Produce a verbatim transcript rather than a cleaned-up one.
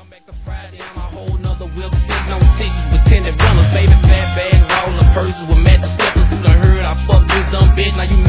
Come back to Friday, I'm a whole nother whip, sitting on sixes with tinted runners, baby fat bags, all the purses with matching slippers. You done heard I fucked this dumb bitch, now you